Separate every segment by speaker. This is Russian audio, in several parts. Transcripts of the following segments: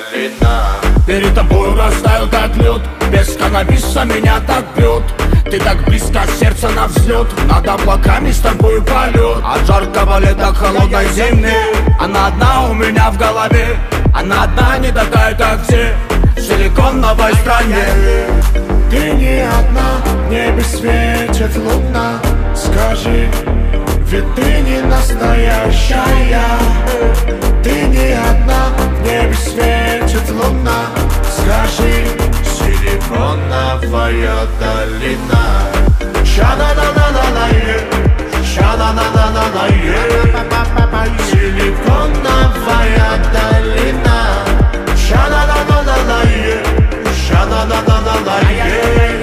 Speaker 1: долина.
Speaker 2: Перед тобой растаю как лед, без каннабиса меня так бьет. Ты так близко, сердце на взлет, над облаками с тобой полет. От жаркого лета к холодной зимы, она одна у меня в голове. Она одна, не такая, как все, в силиконовой стране.
Speaker 1: Ты не одна, в небе светит луна. Скажи, ведь ты не настоящая. Ты не одна, в небе светит луна. Скажи, силиконовая долина. Ша-на-на-на-на-на-е, ша-на-на-на-на-на-е. Силиконовая долина. Ша-на-на-на-на-на-е, ша-на-на-на-на-на-е.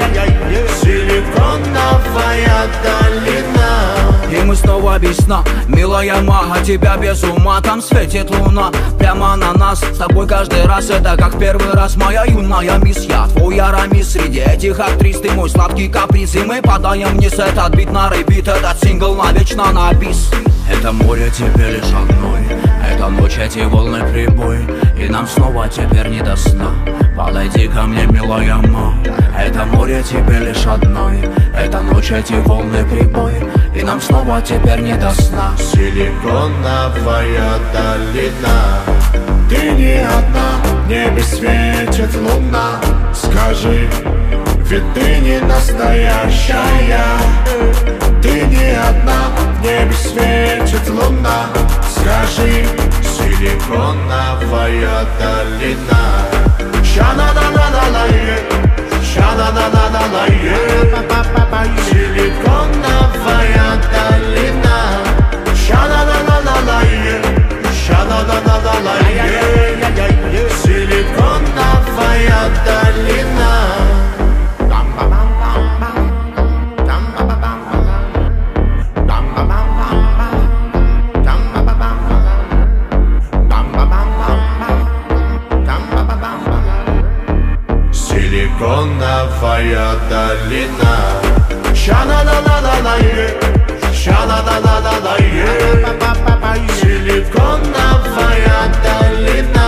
Speaker 1: Силиконовая долина.
Speaker 2: И мы снова без сна, милая мага, тебя без ума. Там светит луна прямо на нас. С тобой каждый раз это как в первый раз. Моя юная мисс, я твой Арамис. Среди этих актрис ты мой сладкий каприз. И мы падаем вниз, этот бит на репит. Этот сингл навечно на бис. Это море тебе лишь одной, это ночь, эти волны прибой. И нам снова теперь не до сна. Подойди ко мне, милая ма. Это море тебе лишь одной, это ночь, эти волны прибой. И нам снова теперь не до сна.
Speaker 1: Силиконовая долина. Ты не одна, в небе светит луна. Скажи, ведь ты не настоящая. Ты не одна, в небе светит луна. Скажи, силиконовая долина. Ша-на-на-на-на-на-е, ша-на-на-на-на-на-е. Силиконовая долина. Ша-на-на-на-на-на-е, ша-на-на-на-на-на-е. Силиконовая долина. Силиконовая долина. Ша-на-на-на-на-на-е, ша-на-на-на-на-на-е. Силиконовая долина.